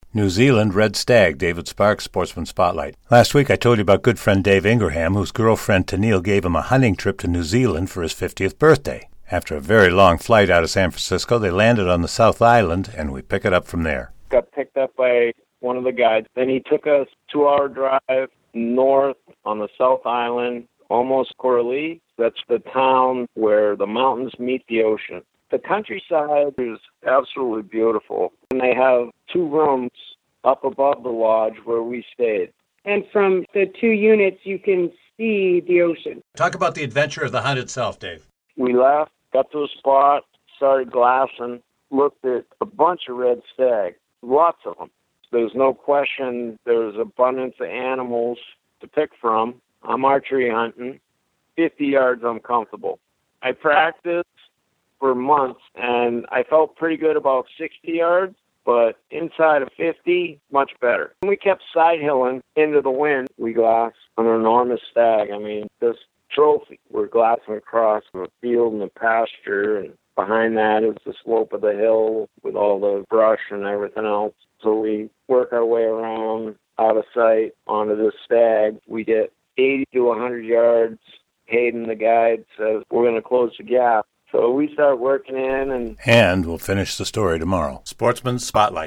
New Zealand Red Stag, David Sparks, Sportsman Spotlight. Last week I told you about good friend Dave Ingraham, whose girlfriend Tennille gave him a hunting trip to New Zealand for his 50th birthday. After a very long flight out of San Francisco, they landed on the South Island, and we pick it up from there. Got picked up by one of the guides. Then he took us 2-hour drive north on the South Island, almost Corley. That's the town where the mountains meet the ocean. The countryside is absolutely beautiful. And they have 2 rooms up above the lodge where we stayed. And from the 2 units, you can see the ocean. Talk about the adventure of the hunt itself, Dave. We left, got to a spot, started glassing, looked at a bunch of red stag, lots of them. There's no question there's abundance of animals to pick from. I'm archery hunting. 50 yards, I'm comfortable. I practiced for months, and I felt pretty good about 60 yards, but inside of 50, much better. We kept side-hilling into the wind. We glassed an enormous stag. I mean, this trophy. We're glassing across the field and the pasture, and behind that is the slope of the hill with all the brush and everything else. So we work our way around out of sight onto this stag. We get 80 to 100 yards. Hayden, the guide, says, we're going to close the gap. So we start working in. And we'll finish the story tomorrow. Sportsman Spotlight.